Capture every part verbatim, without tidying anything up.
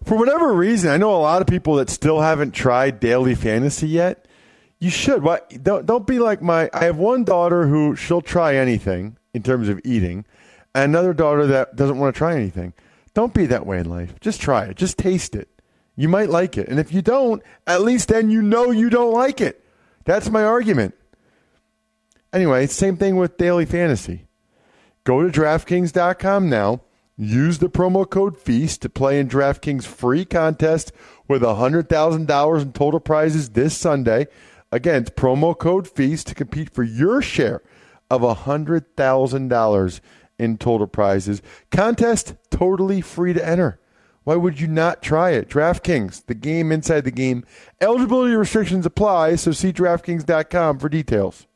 For whatever reason, I know a lot of people that still haven't tried daily fantasy yet. You should. What? Don't don't be like my. I have one daughter who she'll try anything in terms of eating, and another daughter that doesn't want to try anything. Don't be that way in life. Just try it. Just taste it. You might like it, and if you don't, at least then you know you don't like it. That's my argument. Anyway, same thing with daily fantasy. Go to DraftKings dot com now. Use the promo code FEAST to play in DraftKings' free contest with one hundred thousand dollars in total prizes this Sunday. Again, it's promo code FEAST to compete for your share of one hundred thousand dollars in total prizes. Contest totally free to enter. Why would you not try it? DraftKings, the game inside the game. Eligibility restrictions apply, so see DraftKings dot com for details.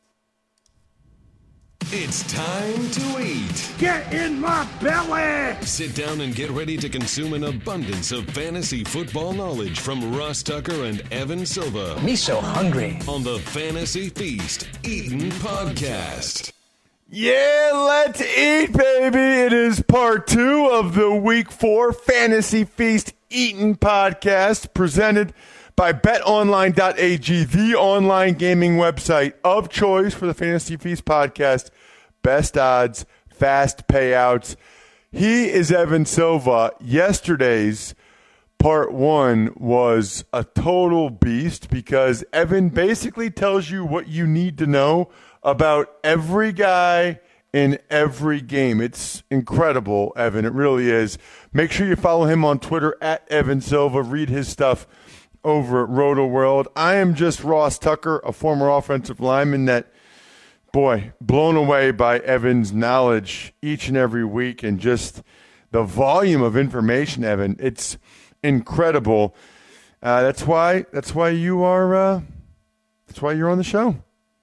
It's time to eat. Get in my belly! Sit down and get ready to consume an abundance of fantasy football knowledge from Ross Tucker and Evan Silva. Me so hungry. On the Fantasy Feast Eatin' Podcast. Yeah, let's eat, baby. It is part two of the week four Fantasy Feast Eatin' Podcast presented by bet online dot a g, the online gaming website of choice for the Fantasy Feast podcast. Best odds, fast payouts. He is Evan Silva. Yesterday's part one was a total beast because Evan basically tells you what you need to know about every guy in every game. It's incredible, Evan. It really is. Make sure you follow him on Twitter at Evan Silva. Read his stuff over at Roto World. I am just Ross Tucker, a former offensive lineman that, boy, blown away by Evan's knowledge each and every week and just the volume of information, Evan. It's incredible. Uh, that's why. That's why you are. Uh, that's why you're on the show.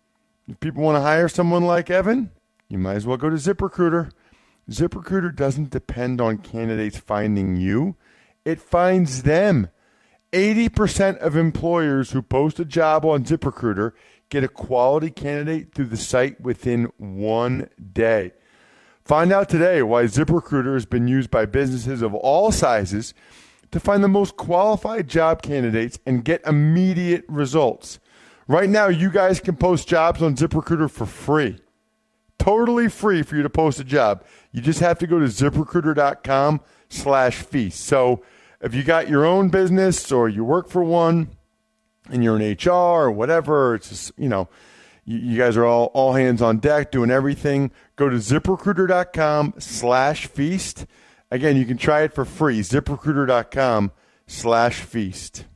If people want to hire someone like Evan, you might as well go to ZipRecruiter. ZipRecruiter doesn't depend on candidates finding you; it finds them. eighty percent of employers who post a job on ZipRecruiter get a quality candidate through the site within one day. Find out today why ZipRecruiter has been used by businesses of all sizes to find the most qualified job candidates and get immediate results. Right now, you guys can post jobs on ZipRecruiter for free. Totally free for you to post a job. You just have to go to ZipRecruiter dot com slash feast. So if you got your own business or you work for one and you're in H R or whatever, it's just, you know, you, you guys are all, all hands on deck doing everything. Go to ZipRecruiter dot com slash feast. Again, you can try it for free. ZipRecruiter dot com slash feast.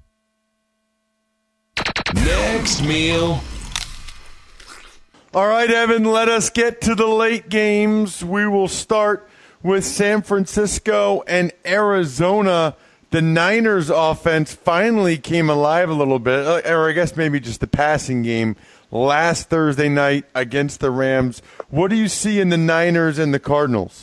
Next meal. All right, Evan, let us get to the late games. We will start with San Francisco and Arizona. The Niners offense finally came alive a little bit, or I guess maybe just the passing game last Thursday night against the Rams. What do you see in the Niners and the Cardinals?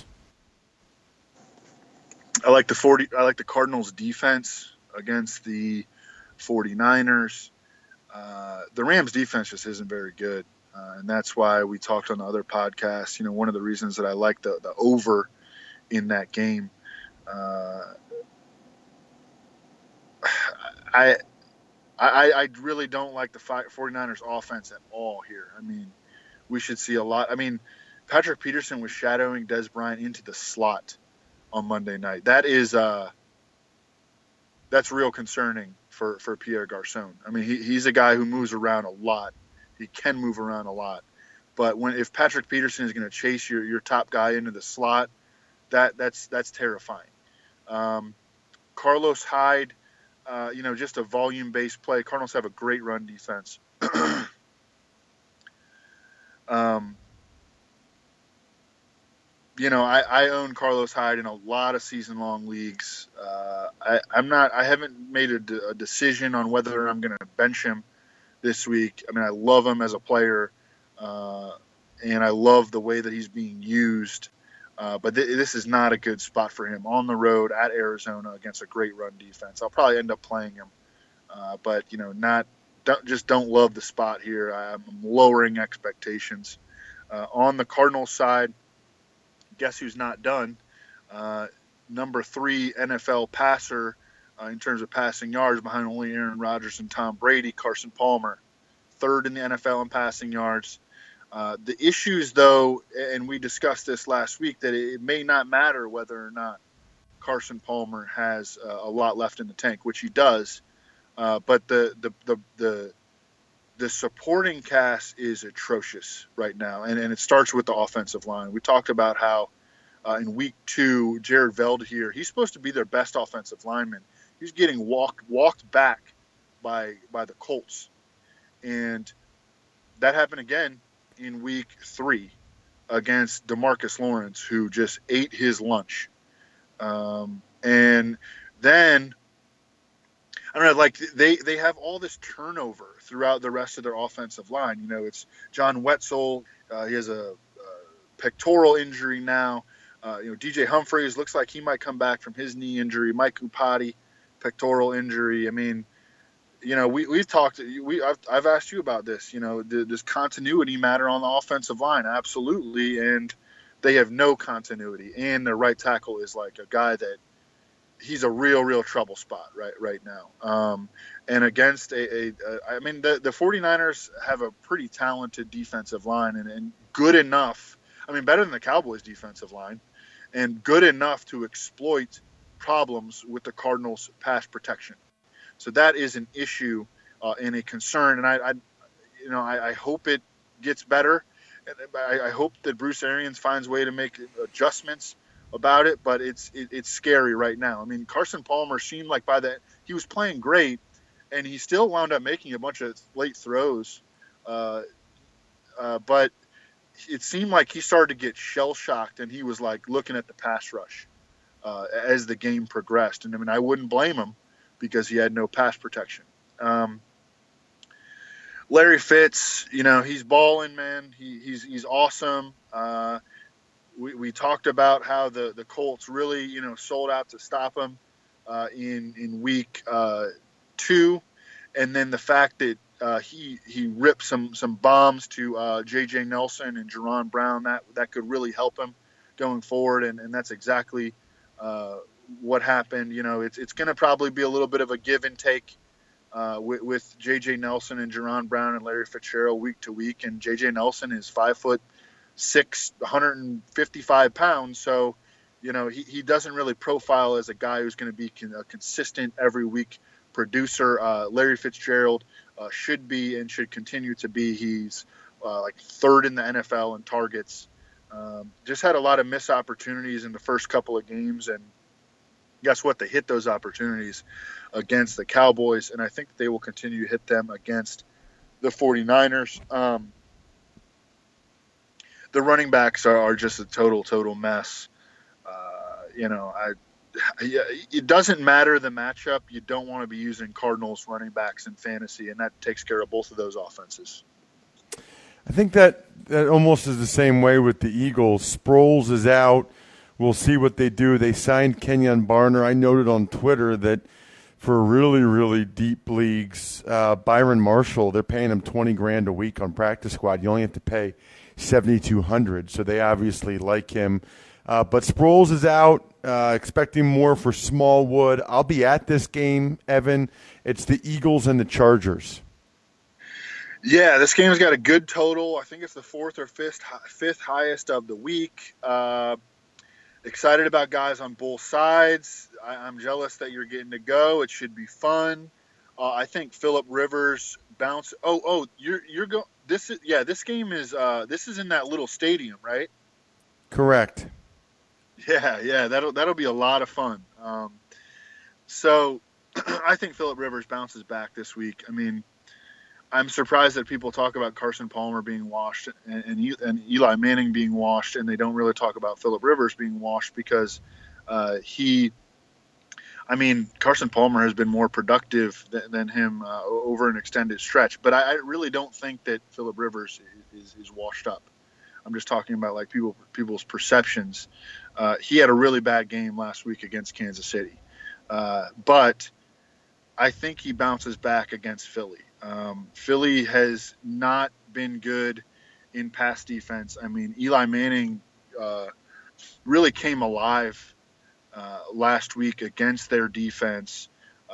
I like the forty. I like the Cardinals defense against the 49ers. Uh, the Rams defense just isn't very good. Uh, and that's why we talked on the other podcast. You know, one of the reasons that I like the, the over in that game. Uh, I, I I really don't like the 49ers offense at all here. I mean, we should see a lot. I mean, Patrick Peterson was shadowing Dez Bryant into the slot on Monday night. That is uh, that's real concerning for, for Pierre Garçon. I mean, he, he's a guy who moves around a lot. He can move around a lot. But when if Patrick Peterson is going to chase your, your top guy into the slot, that that's that's terrifying. Um, Carlos Hyde, uh, you know, just a volume-based play. Cardinals have a great run defense. um, you know, I, I own Carlos Hyde in a lot of season-long leagues. Uh, I, I'm not. I haven't made a, de- a decision on whether I'm going to bench him this week. I mean, I love him as a player, uh, and I love the way that he's being used. Uh, but th- this is not a good spot for him on the road at Arizona against a great run defense. I'll probably end up playing him, uh, but you know, not don't, just don't love the spot here. I'm lowering expectations uh, on the Cardinals side. Guess who's not done? Uh, number three N F L passer uh, in terms of passing yards, behind only Aaron Rodgers and Tom Brady. Carson Palmer, third in the N F L in passing yards. Uh, the issues, though, and we discussed this last week, that it may not matter whether or not Carson Palmer has uh, a lot left in the tank, which he does. Uh, but the, the the the the supporting cast is atrocious right now, and, and it starts with the offensive line. We talked about how uh, in week two, Jared Veldheer, he's supposed to be their best offensive lineman. He's getting walked walked back by by the Colts, and that happened again in week three against DeMarcus Lawrence, who just ate his lunch. Um, and then, I don't know, like they, they have all this turnover throughout the rest of their offensive line. You know, it's John Wetzel. Uh, he has a, a pectoral injury now. Uh, you know, D J Humphries looks like he might come back from his knee injury. Mike Upati, pectoral injury. I mean, you know, we, we've talked, we, I've, I've asked you about this, you know, the, does continuity matter on the offensive line? Absolutely. And they have no continuity. And their right tackle is like a guy that he's a real, real trouble spot right, right now. Um, and against a, a, a, I mean, the, the 49ers have a pretty talented defensive line and, and good enough. I mean, better than the Cowboys defensive line and good enough to exploit problems with the Cardinals pass protection. So that is an issue uh, and a concern, and I, I you know, I, I hope it gets better. I, I hope that Bruce Arians finds a way to make adjustments about it, but it's it, it's scary right now. I mean, Carson Palmer seemed like by the he was playing great, and he still wound up making a bunch of late throws, uh, uh, but it seemed like he started to get shell shocked, and he was like looking at the pass rush uh, as the game progressed. And I mean, I wouldn't blame him, because he had no pass protection. Um, Larry Fitz, you know, he's balling, man. He, he's he's awesome. Uh, we, we talked about how the, the Colts really, you know, sold out to stop him uh, in in week uh, two, and then the fact that uh, he he ripped some some bombs to uh, J J Nelson and Jerron Brown, that that could really help him going forward, and, and that's exactly uh, what happened. You know, it's it's going to probably be a little bit of a give and take uh, with, with J J Nelson and Jerron Brown and Larry Fitzgerald week to week. And J J Nelson is five foot six, one hundred fifty-five pounds. So, you know, he, he doesn't really profile as a guy who's going to be con- a consistent every week producer. Uh, Larry Fitzgerald uh, should be and should continue to be. He's uh, like third in the N F L in targets. Um, just had a lot of missed opportunities in the first couple of games, and guess what? They hit those opportunities against the Cowboys, and I think they will continue to hit them against the 49ers. Um, the running backs are, are just a total, total mess. Uh, you know, I, it doesn't matter the matchup. You don't want to be using Cardinals running backs in fantasy, and that takes care of both of those offenses. I think that, that almost is the same way with the Eagles. Sproles is out. We'll see what they do. They signed Kenyon Barner. I noted on Twitter that for really, really deep leagues, uh, Byron Marshall, they're paying him twenty grand a week on practice squad. You only have to pay seventy-two hundred, so they obviously like him. Uh, but Sproles is out, uh, expecting more for Smallwood. I'll be at this game, Evan. It's the Eagles and the Chargers. Yeah, this game's got a good total. I think it's the fourth or fifth fifth highest of the week. Uh, excited about guys on both sides. I, I'm jealous that you're getting to go. It should be fun. Uh, I think Phillip Rivers bounce. Oh, oh, you're you're going. This is yeah. This game is uh, this is in that little stadium, right? Correct. Yeah, yeah. That'll that'll be a lot of fun. Um, so I think Phillip Rivers bounces back this week. I mean, I'm surprised that people talk about Carson Palmer being washed and, and, and Eli Manning being washed, and they don't really talk about Phillip Rivers being washed because uh, he, I mean, Carson Palmer has been more productive than, than him uh, over an extended stretch. But I, I really don't think that Phillip Rivers is, is, is washed up. I'm just talking about like people people's perceptions. Uh, he had a really bad game last week against Kansas City, uh, but I think he bounces back against Philly. Um, Philly has not been good in pass defense. I mean, Eli Manning uh, really came alive uh, last week against their defense.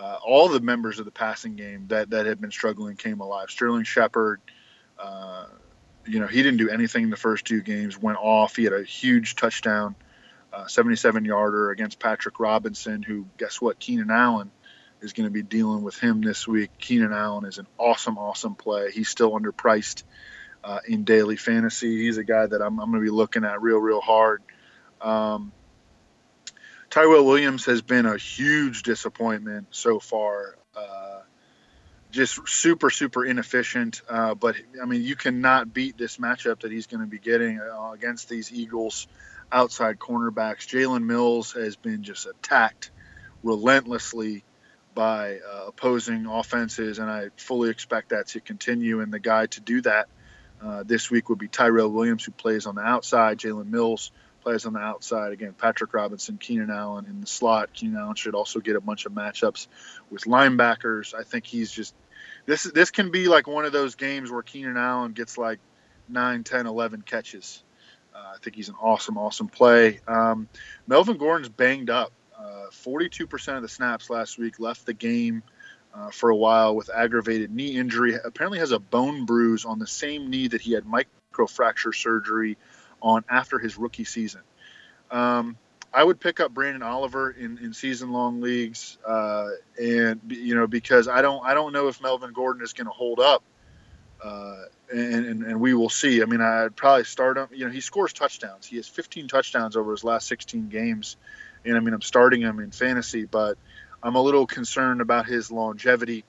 uh, all the members of the passing game that, that had been struggling came alive. Sterling Shepard, uh, you know, he didn't do anything in the first two games, went off. He had a huge touchdown, uh, seventy-seven yarder against Patrick Robinson, who, guess what, Keenan Allen is going to be dealing with him this week. Keenan Allen is an awesome, awesome play. He's still underpriced uh, in daily fantasy. He's a guy that I'm, I'm going to be looking at real, real hard. Um, Tyrell Williams has been a huge disappointment so far. Uh, just super, super inefficient. Uh, but, I mean, you cannot beat this matchup that he's going to be getting uh, against these Eagles outside cornerbacks. Jalen Mills has been just attacked relentlessly by uh, opposing offenses, and I fully expect that to continue. And the guy to do that uh, this week would be Tyrell Williams, who plays on the outside. Jalen Mills plays on the outside. Again, Patrick Robinson, Keenan Allen in the slot. Keenan Allen should also get a bunch of matchups with linebackers. I think he's just this. This can be like one of those games where Keenan Allen gets like nine, ten, eleven catches. Uh, I think he's an awesome, awesome play. Um, Melvin Gordon's banged up. Uh, forty-two percent of the snaps last week, left the game uh, for a while with aggravated knee injury. Apparently has a bone bruise on the same knee that he had microfracture surgery on after his rookie season. Um, I would pick up Brandon Oliver in, in season-long leagues, uh, and you know because I don't I don't know if Melvin Gordon is going to hold up, uh, and, and and we will see. I mean, I'd probably start him. You know, he scores touchdowns. He has fifteen touchdowns over his last sixteen games. And I mean, I'm starting him in fantasy, but I'm a little concerned about his longevity.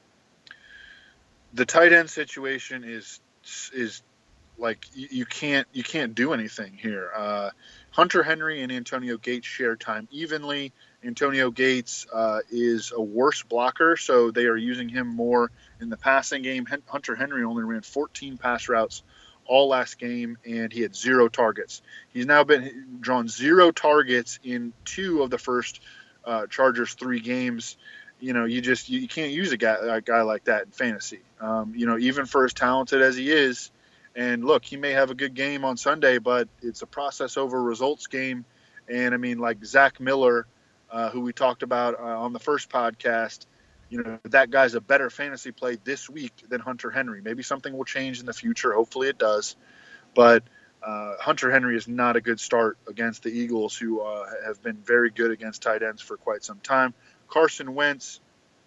The tight end situation is is like you, you can't you can't do anything here. Uh, Hunter Henry and Antonio Gates share time evenly. Antonio Gates uh, is a worse blocker, so they are using him more in the passing game. Hunter Henry only ran fourteen pass routes all last game, and he had zero targets. He's now been drawn zero targets in two of the first uh, Chargers three games. You know, you just you can't use a guy, a guy like that in fantasy. Um, you know, even for as talented as he is. And look, he may have a good game on Sunday, but it's a process over results game. And I mean, like Zach Miller, uh, who we talked about uh, on the first podcast, you know, that guy's a better fantasy play this week than Hunter Henry. Maybe something will change in the future. Hopefully it does. But uh, Hunter Henry is not a good start against the Eagles, who uh, have been very good against tight ends for quite some time. Carson Wentz.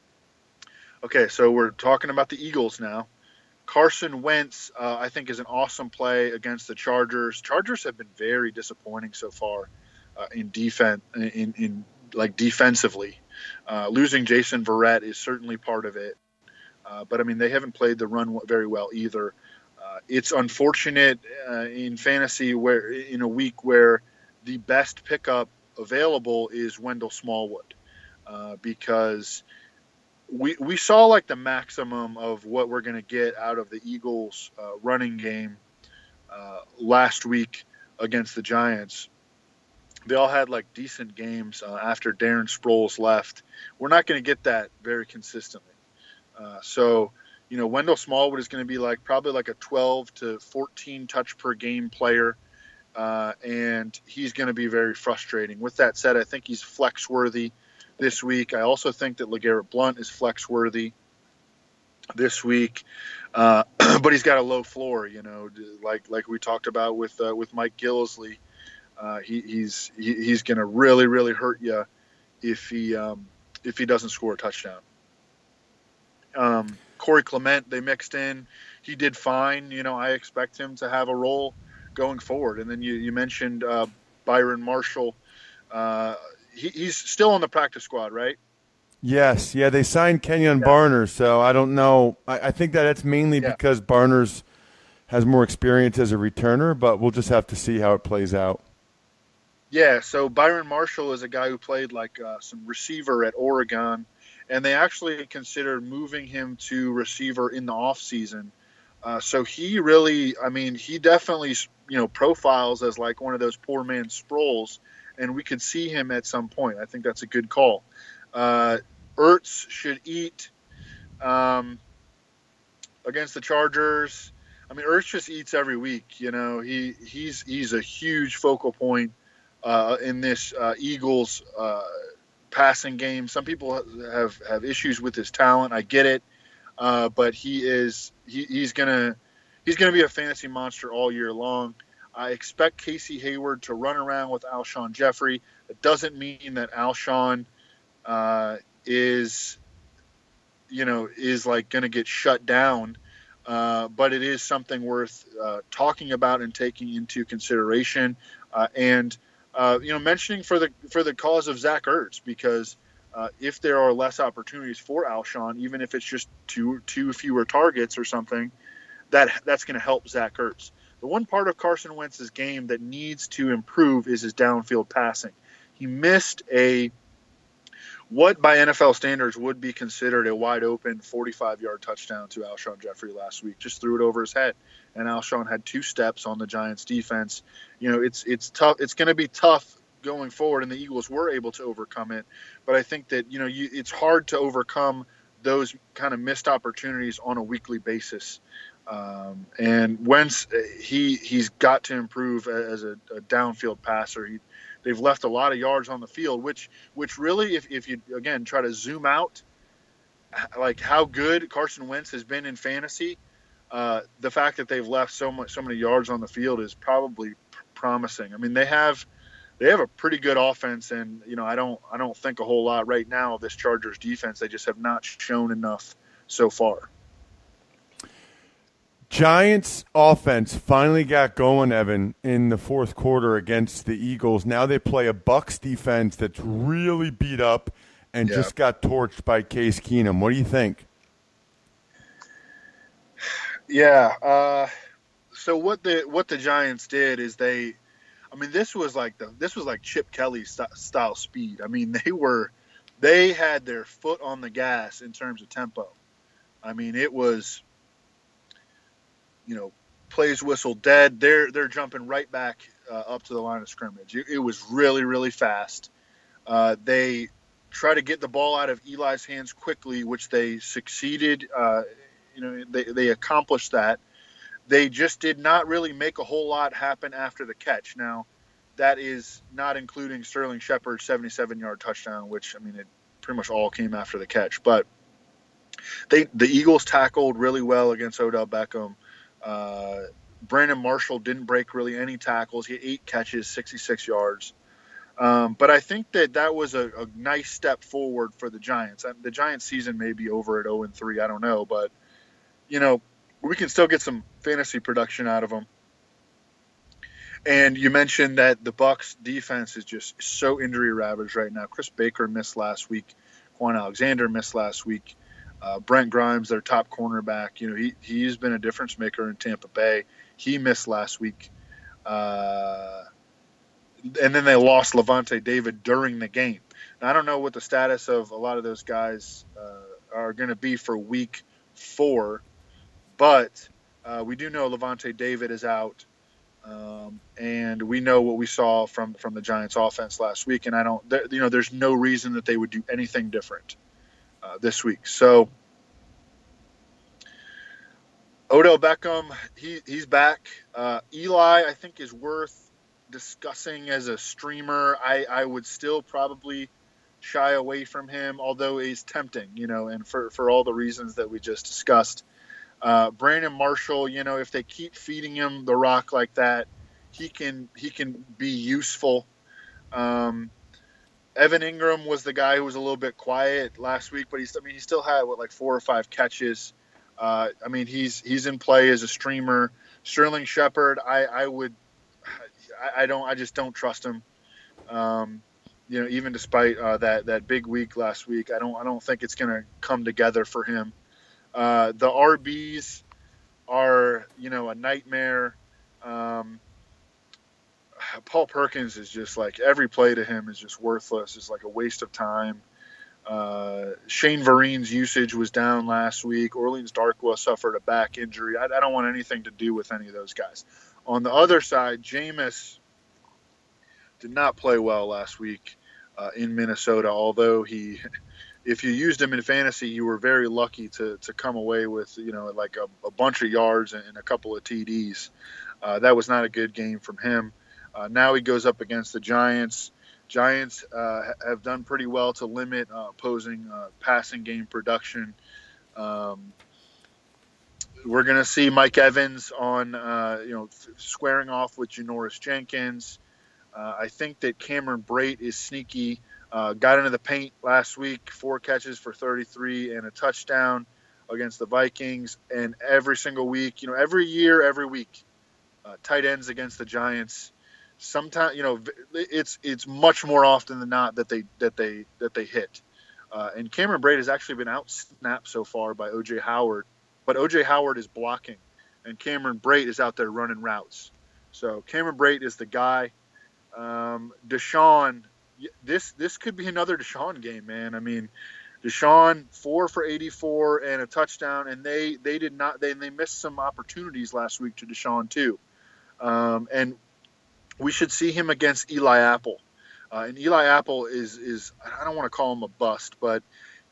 Okay, so we're talking about the Eagles now. Carson Wentz, uh, I think, is an awesome play against the Chargers. Chargers have been very disappointing so far uh, in defense, in, in like defensively. Uh, losing Jason Verrett is certainly part of it. Uh, but, I mean, they haven't played the run very well either. Uh, it's unfortunate uh, in fantasy where in a week where the best pickup available is Wendell Smallwood uh, because we we saw like the maximum of what we're going to get out of the Eagles uh, running game uh, last week against the Giants. They all had like decent games uh, after Darren Sproles left. We're not going to get that very consistently. Uh, so, you know, Wendell Smallwood is going to be like probably like a twelve to fourteen touch per game player. Uh, and he's going to be very frustrating. With that said, I think he's flex worthy this week. I also think that LeGarrette Blount is flex worthy this week. Uh, but he's got a low floor, you know, like, like we talked about with, uh, with Mike Gillislee. Uh, he, he's he, he's going to really, really hurt you if he um, if he doesn't score a touchdown. Um, Corey Clement, they mixed in. He did fine. You know, I expect him to have a role going forward. And then you, you mentioned uh, Byron Marshall. Uh, he, he's still on the practice squad, right? Yes. Yeah, they signed Kenyon yeah. Barner, so I don't know. I, I think that it's mainly yeah. because Barner's has more experience as a returner, but we'll just have to see how it plays out. Yeah, so Byron Marshall is a guy who played like uh, some receiver at Oregon, and they actually considered moving him to receiver in the offseason. Uh, so he really, I mean, he definitely, you know, profiles as like one of those poor man Sproles, and we could see him at some point. I think that's a good call. Uh, Ertz should eat um, against the Chargers. I mean, Ertz just eats every week. You know, he he's he's a huge focal point uh, in this uh, Eagles uh, passing game. Some people have, have issues with his talent. I get it, uh, but he is he, he's gonna he's gonna be a fantasy monster all year long. I expect Casey Hayward to run around with Alshon Jeffrey. It doesn't mean that Alshon uh, is you know is like gonna get shut down, uh, but it is something worth uh, talking about and taking into consideration. Uh, and Uh, you know, mentioning for the for the cause of Zach Ertz, because uh, if there are less opportunities for Alshon, even if it's just two two fewer targets or something, that that's going to help Zach Ertz. The one part of Carson Wentz's game that needs to improve is his downfield passing. He missed a what by N F L standards would be considered a wide open forty-five-yard touchdown to Alshon Jeffrey last week. Just threw it over his head, and Alshon had two steps on the Giants' defense. You know, it's it's tough. It's going to be tough going forward, and the Eagles were able to overcome it. But I think that you know you, it's hard to overcome those kind of missed opportunities on a weekly basis. Um, and Wentz, he he's got to improve as a, a downfield passer. He, they've left a lot of yards on the field, which which really, if if you again try to zoom out, like how good Carson Wentz has been in fantasy, uh, the fact that they've left so much so many yards on the field is probably p- promising. I mean, they have they have a pretty good offense, and you know I don't I don't think a whole lot right now of this Chargers defense. They just have not shown enough so far. Giants offense finally got going, Evan, in the fourth quarter against the Eagles. Now they play a Bucs defense that's really beat up and yeah. just got torched by Case Keenum. What do you think? Yeah. Uh, so what the what the Giants did is they, I mean, this was like the this was like Chip Kelly st- style speed. I mean, they were they had their foot on the gas in terms of tempo. I mean, it was. You know, plays whistle dead. They're they're jumping right back uh, up to the line of scrimmage. It, it was really really fast. Uh, they try to get the ball out of Eli's hands quickly, which they succeeded. Uh, you know, they they accomplished that. They just did not really make a whole lot happen after the catch. Now, that is not including Sterling Shepard's seventy-seven-yard touchdown, which I mean, it pretty much all came after the catch. But they the Eagles tackled really well against Odell Beckham. Uh, Brandon Marshall didn't break really any tackles. He had eight catches, sixty-six yards. Um, but I think that that was a, a nice step forward for the Giants. The Giants season may be over at oh and three. I don't know. But, you know, we can still get some fantasy production out of them. And you mentioned that the Bucs defense is just so injury ravaged right now. Chris Baker missed last week. Quan Alexander missed last week. Uh, Brent Grimes, their top cornerback, you know, he he's been a difference maker in Tampa Bay. He missed last week, uh, and then they lost Levante David during the game. Now, I don't know what the status of a lot of those guys uh, are going to be for Week Four, but uh, we do know Levante David is out, um, and we know what we saw from from the Giants' offense last week. And I don't, you know, there's no reason that they would do anything different. Uh, this week. So Odell Beckham, he, he's back. Uh, Eli, I think, is worth discussing as a streamer. I, I would still probably shy away from him, although he's tempting, you know, and for, for all the reasons that we just discussed. Uh, Brandon Marshall, you know, if they keep feeding him the rock like that, he can he can be useful. Um, Evan Ingram was the guy who was a little bit quiet last week, but he's, I mean, he still had what, like four or five catches. Uh, I mean, he's he's in play as a streamer. Sterling Shepard, I, I would, I, I don't, I just don't trust him. Um, you know, even despite uh, that that big week last week, I don't I don't think it's going to come together for him. Uh, the R Bs are, you know, a nightmare. Um, Paul Perkins is just like every play to him is just worthless. It's like a waste of time. Uh, Shane Vereen's usage was down last week. Orleans Darkwa suffered a back injury. I, I don't want anything to do with any of those guys. On the other side, Jameis did not play well last week uh, in Minnesota, although he, if you used him in fantasy, you were very lucky to to come away with, you know, like a, a bunch of yards and, and a couple of T Ds. Uh, that was not a good game from him. Uh, now he goes up against the Giants. Giants uh, have done pretty well to limit uh, opposing uh, passing game production. Um, we're going to see Mike Evans on, uh, you know, squaring off with Janoris Jenkins. Uh, I think that Cameron Brate is sneaky. Uh, got into the paint last week, four catches for thirty-three and a touchdown against the Vikings. And every single week, you know, every year, every week, uh, tight ends against the Giants. Sometimes, you know, it's it's much more often than not that they that they that they hit. Uh, and Cameron Brate has actually been out-snapped so far by O J Howard, but O J Howard is blocking, and Cameron Brate is out there running routes. So Cameron Brate is the guy. Um, Deshaun, this this could be another Deshaun game, man. I mean, Deshaun four for eighty-four and a touchdown, and they they did not they they missed some opportunities last week to Deshaun too, um, and we should see him against Eli Apple. Uh, and Eli Apple is, is I don't want to call him a bust, but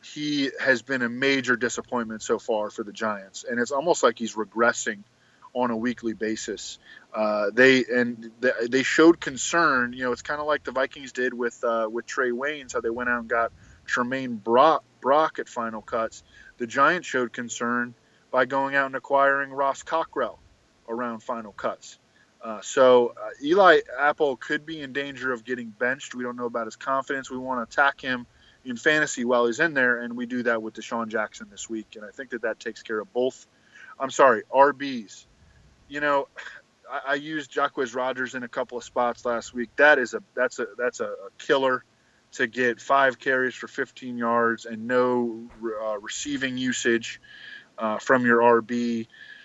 he has been a major disappointment so far for the Giants. And it's almost like he's regressing on a weekly basis. Uh, they and they, they showed concern. You know, it's kind of like the Vikings did with uh, with Trey Waynes, how they went out and got Tremaine Brock, Brock at Final Cuts. The Giants showed concern by going out and acquiring Ross Cockrell around Final Cuts. Uh, so uh, Eli Apple could be in danger of getting benched. We don't know about his confidence. We want to attack him in fantasy while he's in there, and we do that with Deshaun Jackson this week. And I think that that takes care of both. I'm sorry, R Bs. You know, I, I used Jacquizz Rodgers in a couple of spots last week. That is a that's a that's a, a killer to get five carries for fifteen yards and no uh, receiving usage uh, from your R B.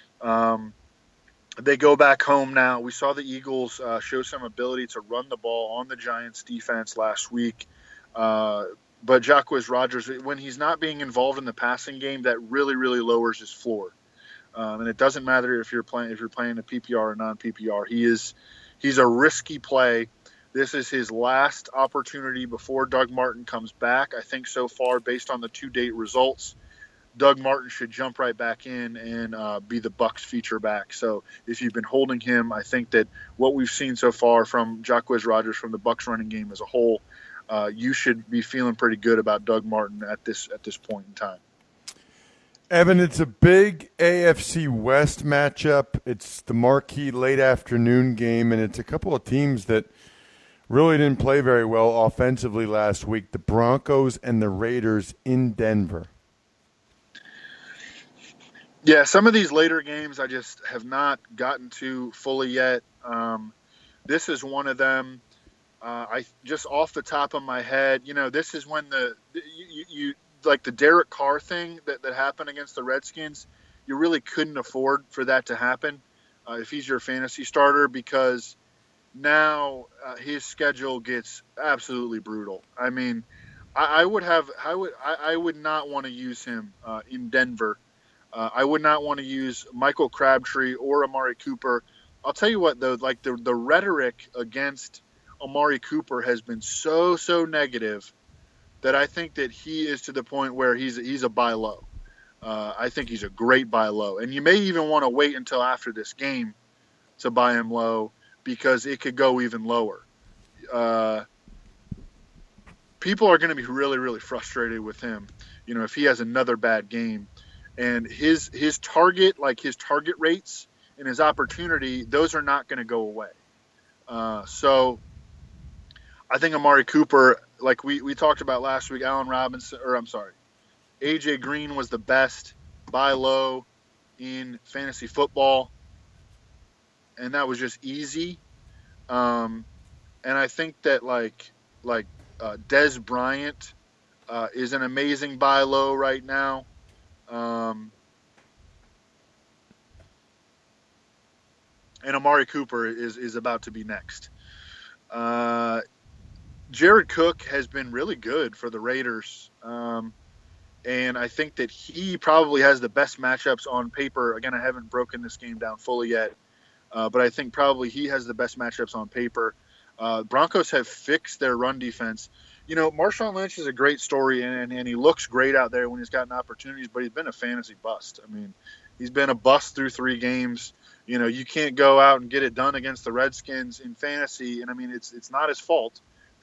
Um, They go back home now. We saw the Eagles uh, show some ability to run the ball on the Giants' defense last week. Uh, but Jacquizz Rodgers, when he's not being involved in the passing game, that really, really lowers his floor. Um, and it doesn't matter if you're playing if you're playing a P P R or non-P P R. He is he's a risky play. This is his last opportunity before Doug Martin comes back. I think so far, based on the two-date results, Doug Martin should jump right back in and uh, be the Bucs feature back. So if you've been holding him, I think that what we've seen so far from Jacquizz Rodgers, from the Bucs running game as a whole, uh, you should be feeling pretty good about Doug Martin at this at this point in time. Evan, it's a big A F C West matchup. It's the marquee late afternoon game, and it's a couple of teams that really didn't play very well offensively last week, the Broncos and the Raiders in Denver. Yeah, some of these later games I just have not gotten to fully yet. Um, this is one of them. Uh, I just off the top of my head, you know, this is when the you, you like the Derek Carr thing that, that happened against the Redskins. You really couldn't afford for that to happen uh, if he's your fantasy starter, because now uh, his schedule gets absolutely brutal. I mean, I, I would have I would I, I would not want to use him uh, in Denver. Uh, I would not want to use Michael Crabtree or Amari Cooper. I'll tell you what, though, like the, the rhetoric against Amari Cooper has been so, so negative that I think that he is to the point where he's he's a buy low. Uh, I think he's a great buy low. And you may even want to wait until after this game to buy him low, because it could go even lower. Uh, people are going to be really, really frustrated with him, you know, if he has another bad game. And his his target, like his target rates and his opportunity, those are not going to go away. Uh, so I think Amari Cooper, like we, we talked about last week, Allen Robinson, or I'm sorry, A J Green was the best buy low in fantasy football. And that was just easy. Um, and I think that like like uh, Dez Bryant uh, is an amazing buy low right now. Um, and Amari Cooper is, is about to be next. Uh, Jared Cook has been really good for the Raiders. Um, and I think that he probably has the best matchups on paper. Again, I haven't broken this game down fully yet, uh, but I think probably he has the best matchups on paper. Uh, Broncos have fixed their run defense. You know, Marshawn Lynch is a great story, and, and he looks great out there when he's gotten opportunities, but he's been a fantasy bust. I mean, he's been a bust through three games. You know, you can't go out and get it done against the Redskins in fantasy, and I mean, it's it's not his fault,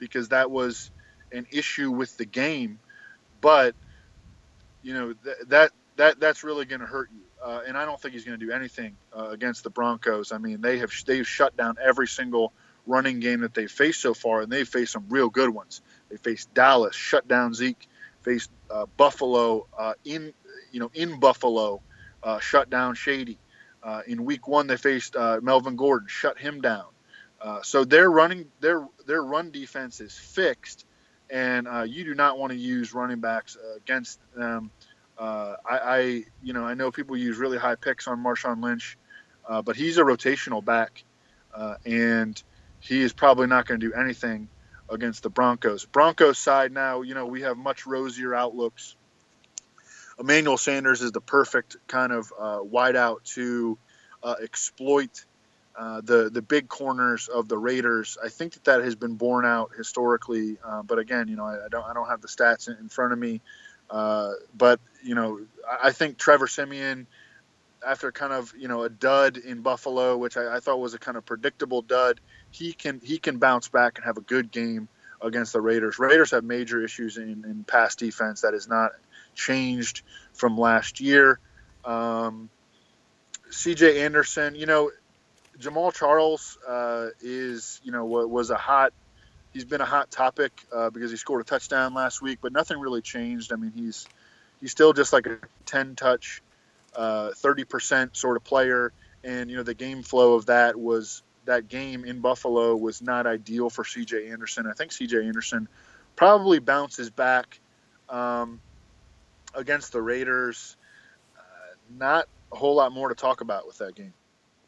because that was an issue with the game. But, you know, th- that that that's really going to hurt you. Uh, and I don't think he's going to do anything uh, against the Broncos. I mean, they have they've shut down every single running game that they've faced so far, and they've faced some real good ones. They faced Dallas, shut down Zeke, faced uh, Buffalo uh, in you know in Buffalo, uh, shut down Shady. Uh, in week one, they faced uh, Melvin Gordon, shut him down. Uh, so their running their their run defense is fixed, and uh, you do not want to use running backs uh, against them. Uh, I, I, you know, I know people use really high picks on Marshawn Lynch, uh, but he's a rotational back, uh, and he is probably not going to do anything against the Broncos. Broncos side now, you know, we have much rosier outlooks. Emmanuel Sanders is the perfect kind of uh, wideout to uh, exploit uh, the the big corners of the Raiders. I think that that has been borne out historically, uh, but again, you know, I, I don't I don't have the stats in, in front of me. Uh, but, you know, I think Trevor Siemian, after kind of, you know, a dud in Buffalo, which I, I thought was a kind of predictable dud, he can he can bounce back and have a good game against the Raiders. Raiders have major issues in, in pass defense that has not changed from last year. Um, C J Anderson, you know, Jamal Charles uh, is, you know, was a hot He's been a hot topic uh, because he scored a touchdown last week, but nothing really changed. I mean, he's he's still just like a ten-touch, uh, thirty percent sort of player. And, you know, the game flow of that was that game in Buffalo was not ideal for C J Anderson. I think C J Anderson probably bounces back um, against the Raiders. Uh, not a whole lot more to talk about with that game.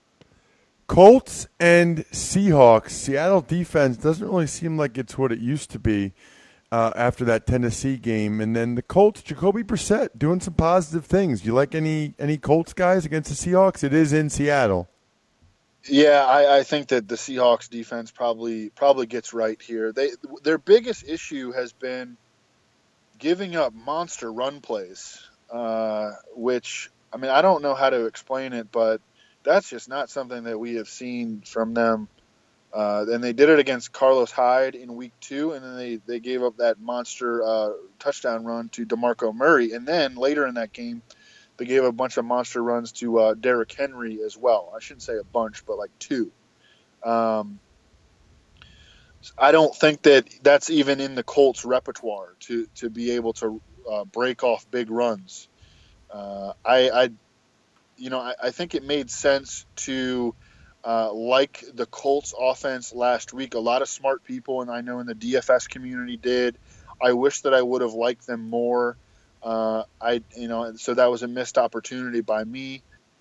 Colts and Seahawks. Seattle defense doesn't really seem like it's what it used to be uh, after that Tennessee game. And then the Colts, Jacoby Brissett doing some positive things. You like any any Colts guys against the Seahawks? It is in Seattle. Yeah, I, I think that the Seahawks defense probably probably gets right here. They their biggest issue has been giving up monster run plays, uh, which, I mean, I don't know how to explain it, but that's just not something that we have seen from them. Uh, and they did it against Carlos Hyde in week two, and then they, they gave up that monster uh, touchdown run to DeMarco Murray. And then later in that game, they gave a bunch of monster runs to uh, Derrick Henry as well. I shouldn't say a bunch, but like two. Um, I don't think that that's even in the Colts' repertoire to, to be able to uh, break off big runs. Uh, I, I You know, I, I think it made sense to uh, like the Colts offense last week. A lot of smart people, and I know in the D F S community did. I wish that I would have liked them more. Uh, I, you know, so that was a missed opportunity by me.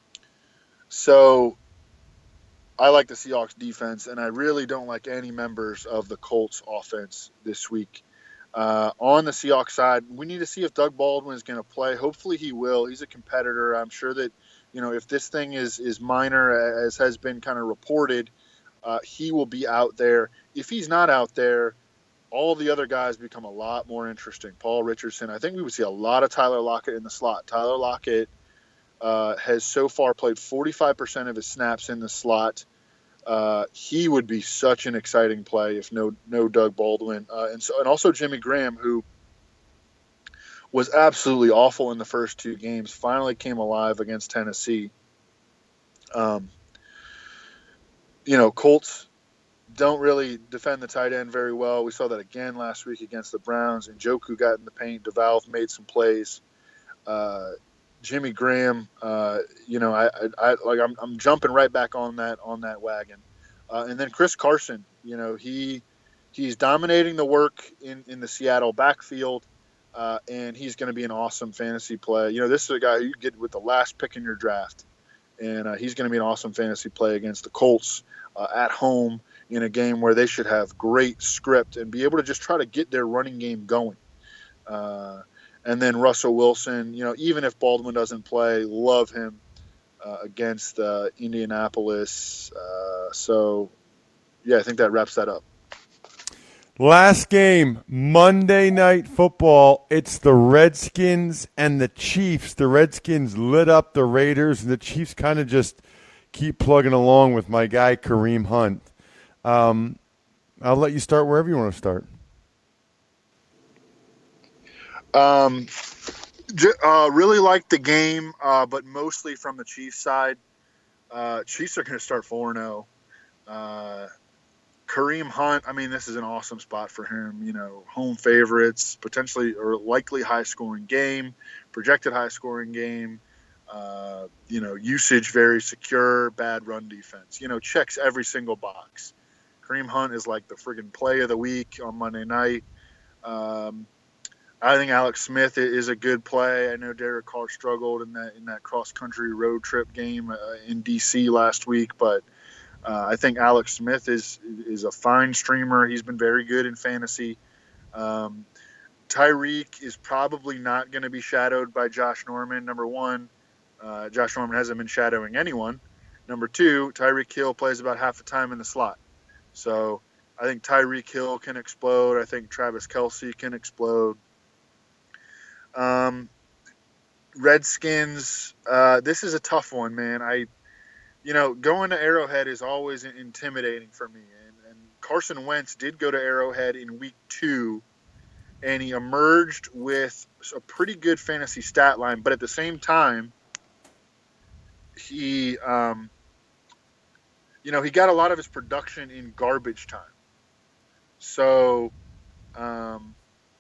So I like the Seahawks defense, and I really don't like any members of the Colts offense this week. Uh, on the Seahawks side, we need to see if Doug Baldwin is going to play. Hopefully he will. He's a competitor. I'm sure that, you know, if this thing is, is minor, as has been kind of reported, uh, he will be out there. If he's not out there, all the other guys become a lot more interesting. Paul Richardson. I think we would see a lot of Tyler Lockett in the slot. Tyler Lockett uh, has so far played forty-five percent of his snaps in the slot. Uh, he would be such an exciting play if no no Doug Baldwin. Uh, and so and also Jimmy Graham, who was absolutely awful in the first two games, finally came alive against Tennessee. Um, you know, Colts don't really defend the tight end very well. We saw that again last week against the Browns. Njoku got in the paint. DeValve made some plays. Uh, Jimmy Graham, uh, you know, I, I, I like I'm, I'm jumping right back on that on that wagon. Uh, and then Chris Carson, you know, he he's dominating the work in, in the Seattle backfield, uh, and he's going to be an awesome fantasy play. You know, this is a guy you get with the last pick in your draft, and uh, he's going to be an awesome fantasy play against the Colts uh, at home in a game where they should have great script and be able to just try to get their running game going. Uh, and then Russell Wilson, you know, even if Baldwin doesn't play, love him uh, against uh, Indianapolis. Uh, so, yeah, I think that wraps that up. Last game, Monday Night Football. It's the Redskins and the Chiefs. The Redskins lit up the Raiders, and the Chiefs kind of just keep plugging along with my guy Kareem Hunt. Um, I'll let you start wherever you want to start. Um, uh, really liked the game, uh, but mostly from the Chiefs side. Uh, Chiefs are going to start four and oh. Uh, Kareem Hunt, I mean, this is an awesome spot for him. You know, home favorites, potentially or likely high-scoring game, projected high-scoring game. Uh, you know, usage very secure, bad run defense. You know, checks every single box. Kareem Hunt is like the friggin' play of the week on Monday night. Um, I think Alex Smith is a good play. I know Derek Carr struggled in that in that cross-country road trip game uh, in D C last week, but uh, I think Alex Smith is is a fine streamer. He's been very good in fantasy. Um, Tyreek is probably not going to be shadowed by Josh Norman. Number one, uh, Josh Norman hasn't been shadowing anyone. Number two, Tyreek Hill plays about half the time in the slot. So I think Tyreek Hill can explode. I think Travis Kelce can explode. Um, Redskins, uh, this is a tough one, man. I, you know, going to Arrowhead is always intimidating for me. And, and Carson Wentz did go to Arrowhead in week two, and he emerged with a pretty good fantasy stat line. But at the same time, he, um, you know, he got a lot of his production in garbage time. So, um,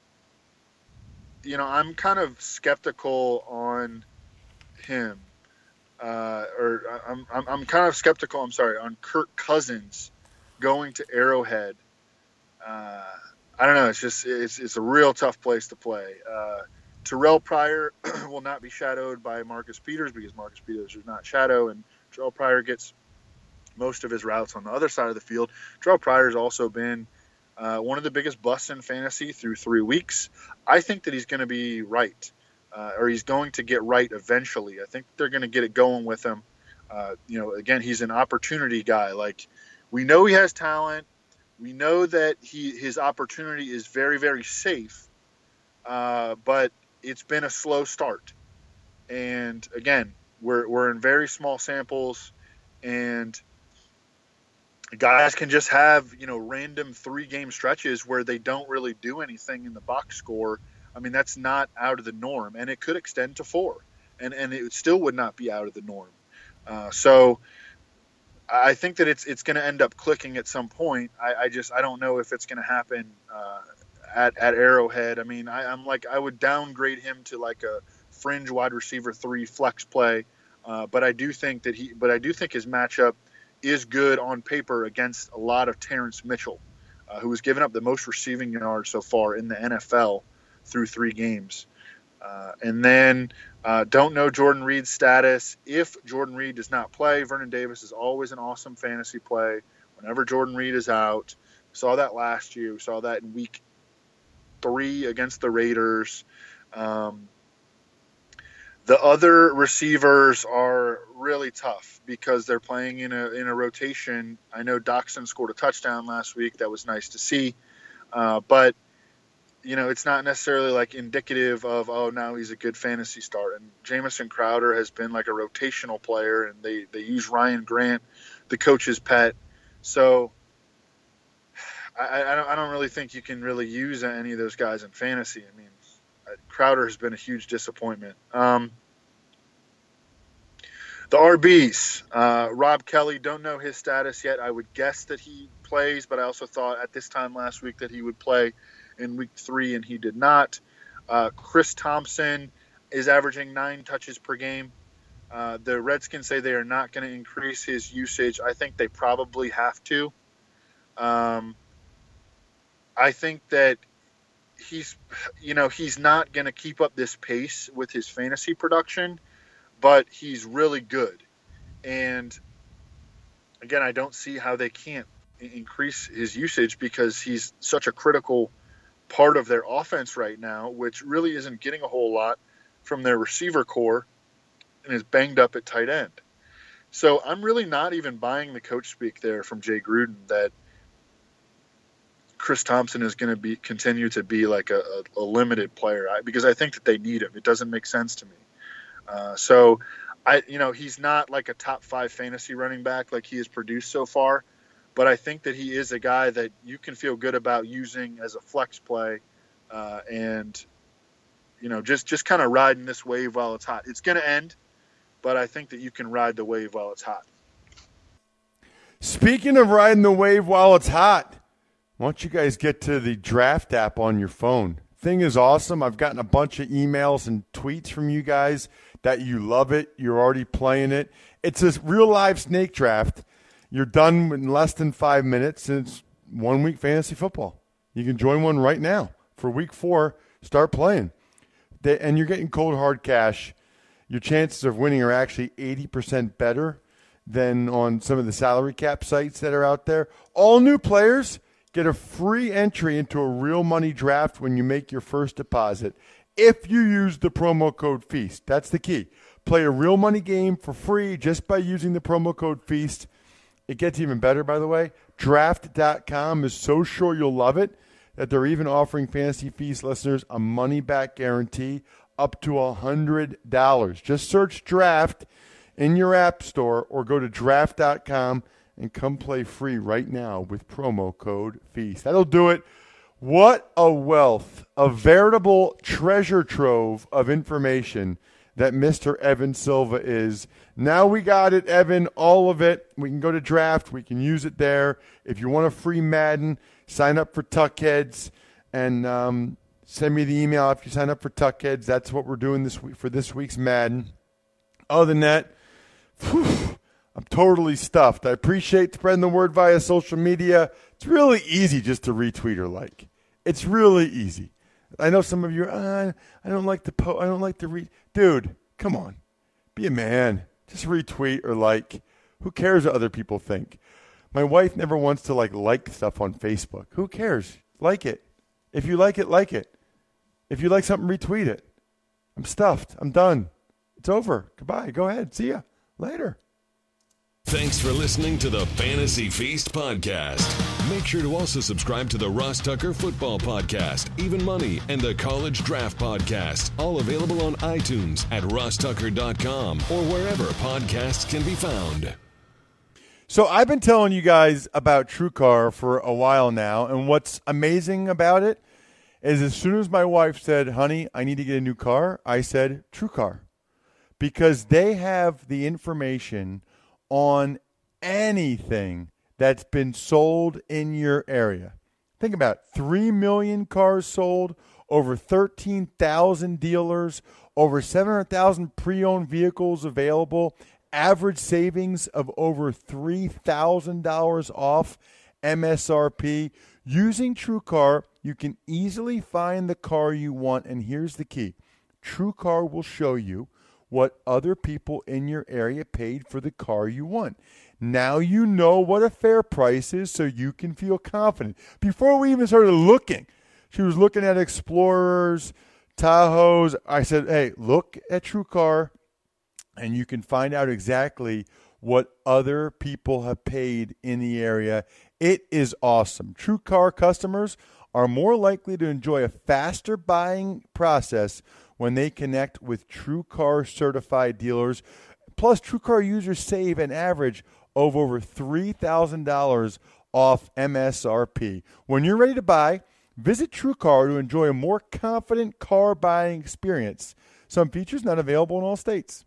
you know, I'm kind of skeptical on him, uh, or I'm, I'm I'm kind of skeptical. I'm sorry, on Kirk Cousins going to Arrowhead. Uh, I don't know. It's just it's it's a real tough place to play. Uh, Terrell Pryor will not be shadowed by Marcus Peters because Marcus Peters is not shadow, and Terrell Pryor gets most of his routes on the other side of the field. Terrell Pryor has also been Uh, one of the biggest busts in fantasy through three weeks. I think that he's going to be right, uh, or he's going to get right eventually. I think they're going to get it going with him. Uh, you know, again, he's an opportunity guy. Like, we know he has talent. We know that he his opportunity is very, very safe, uh, but it's been a slow start. And again, we're we're in very small samples, and guys can just have, you know, random three-game stretches where they don't really do anything in the box score. I mean, that's not out of the norm, and it could extend to four, and, and it still would not be out of the norm. Uh, so I think that it's it's going to end up clicking at some point. I, I just I don't know if it's going to happen uh, at at Arrowhead. I mean, I, I'm like I would downgrade him to like a fringe wide receiver three flex play, uh, but I do think that he but I do think his matchup is good on paper against a lot of Terrence Mitchell, uh, who has given up the most receiving yards so far in the N F L through three games. Uh, and then uh, don't know Jordan Reed's status. If Jordan Reed does not play, Vernon Davis is always an awesome fantasy play whenever Jordan Reed is out. We saw that last year. We saw that in week three against the Raiders. Um, The other receivers are really tough because they're playing in a in a rotation. I know Doxson scored a touchdown last week. That was nice to see. Uh, but, you know, it's not necessarily like indicative of, oh, now he's a good fantasy start. And Jamison Crowder has been like a rotational player, and they, they use Ryan Grant, the coach's pet. So I, I, don't, I don't really think you can really use any of those guys in fantasy. I mean, Crowder has been a huge disappointment. Um, the R Bs, uh, Rob Kelly, don't know his status yet. I would guess that he plays, but I also thought at this time last week that he would play in week three, and he did not. Uh, Chris Thompson is averaging nine touches per game. Uh, the Redskins say they are not going to increase his usage. I think they probably have to. Um, I think that he's, you know, he's not going to keep up this pace with his fantasy production, but he's really good. And again, I don't see how they can't increase his usage because he's such a critical part of their offense right now, which really isn't getting a whole lot from their receiver core and is banged up at tight end. So I'm really not even buying the coach speak there from Jay Gruden that Chris Thompson is going to be continue to be like a, a, a limited player I, because I think that they need him. It doesn't make sense to me. Uh, so I, you know, he's not like a top five fantasy running back like he has produced so far, but I think that he is a guy that you can feel good about using as a flex play, uh, and you know, just just kind of riding this wave while it's hot. It's going to end, but I think that you can ride the wave while it's hot. Speaking of riding the wave while it's hot, why don't you guys get to the Draft app on your phone? Thing is awesome. I've gotten a bunch of emails and tweets from you guys that you love it. You're already playing it. It's a real live snake draft. You're done in less than five minutes, and it's one week fantasy football. You can join one right now for week four. Start playing. They, and you're getting cold hard cash. Your chances of winning are actually eighty percent better than on some of the salary cap sites that are out there. All new players get a free entry into a real money draft when you make your first deposit if you use the promo code FEAST. That's the key. Play a real money game for free just by using the promo code FEAST. It gets even better, by the way. Draft dot com is so sure you'll love it that they're even offering Fantasy Feast listeners a money-back guarantee up to one hundred dollars. Just search Draft in your app store or go to draft dot com and come play free right now with promo code FEAST. That'll do it. What a wealth, a veritable treasure trove of information that Mister Evan Silva is. Now we got it, Evan, all of it. We can go to Draft. We can use it there. If you want a free Madden, sign up for Tuckheads and um, send me the email if you sign up for Tuckheads. That's what we're doing this week for this week's Madden. Other than that, whew, I'm totally stuffed. I appreciate spreading the word via social media. It's really easy just to retweet or like. It's really easy. I know some of you are, uh, I don't like to po- I don't like to read. Dude, come on. Be a man. Just retweet or like. Who cares what other people think? My wife never wants to like like stuff on Facebook. Who cares? Like it. If you like it, like it. If you like something, retweet it. I'm stuffed. I'm done. It's over. Goodbye. Go ahead. See ya. Later. Thanks for listening to the Fantasy Feast podcast. Make sure to also subscribe to the Ross Tucker Football Podcast, Even Money, and the College Draft Podcast, all available on iTunes at ross tucker dot com or wherever podcasts can be found. So I've been telling you guys about TrueCar for a while now, and what's amazing about it is as soon as my wife said, honey, I need to get a new car, I said TrueCar, because they have the information on anything that's been sold in your area. Think about it. three million cars sold, over thirteen thousand dealers, over seven hundred thousand pre-owned vehicles available, average savings of over three thousand dollars off M S R P. Using TrueCar, you can easily find the car you want, and here's the key. TrueCar will show you what other people in your area paid for the car you want. Now you know what a fair price is, so you can feel confident. Before we even started looking, she was looking at Explorers, Tahoes. I said, hey, look at TrueCar, and you can find out exactly what other people have paid in the area. It is awesome. TrueCar customers are more likely to enjoy a faster buying process when they connect with TrueCar certified dealers. Plus, TrueCar users save an average of over three thousand dollars off M S R P. When you're ready to buy, visit TrueCar to enjoy a more confident car buying experience. Some features not available in all states.